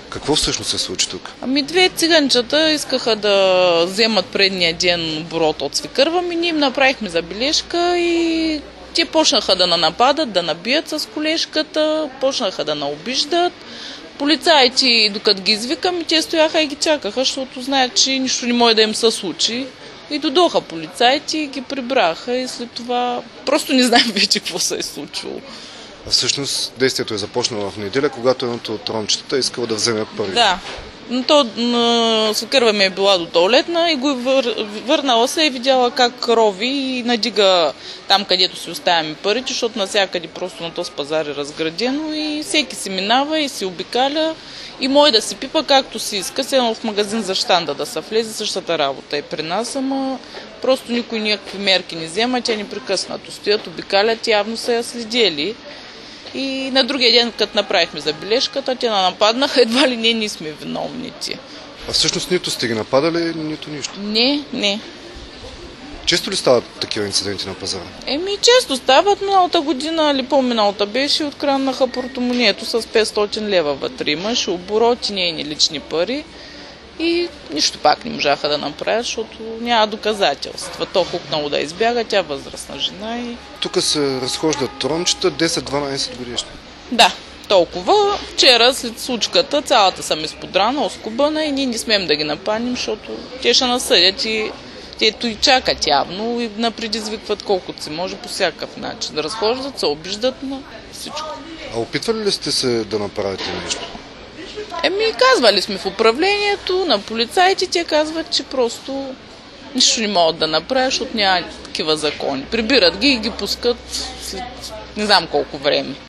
Какво всъщност се случи тук? Ами две циганчета искаха да вземат предния ден оборот от свекърва ми, ние им направихме забележка и те почнаха да нападат, да набият с колежката, почнаха да наобиждат. Полицаите, докато ги извикам, те стояха и ги чакаха, защото знаят, че нищо не може да им се случи. И додоха полицаите и ги прибраха и след това просто не знаем вече какво се е случило. А всъщност действието е започнало в неделя, когато едното от ромчетата искало да вземе пари. Да. Свекърва ми е била до туалетна и го върнала се и видяла как рови и надига там, където си оставяме парите, защото навсякъде просто на този пазар е разградено и всеки си минава и си обикаля и може да си пипа както си иска. Седно в магазин за щанда да се влезе, същата работа е при нас, ама просто никой никакви мерки не взема, тя непрекъснато стоят, обикалят, явно са я следили. И на другия ден, като направихме забележката, те нападнаха, едва ли ние сме виновници. А всъщност нито сте ги нападали, нито нищо? Не. Често ли стават такива инциденти на пазара? Често стават. Миналата година или по-миналата беше, откраднаха портомонето с 500 лева вътре. Имаше обороти, нейни лични пари и нищо пак не можаха да направят, защото няма доказателства. То хукнало да избяга, тя възрастна жена и... Тук се разхождат ромчета 10-12 годишни. Да, толкова. Вчера след случката цялата съм изподрана, оскубана и ние не смеем да ги нападнем, защото те ще насъдят и тето и чакат явно и напредизвикват колкото си може по всякакъв начин. Да разхождат, се обиждат на всичко. А опитвали ли сте се да направите нещо? Казвали сме в управлението, на полицаите, те казват, че просто нищо не могат да направят, защото няма такива закони. Прибират ги и ги пускат след не знам колко време.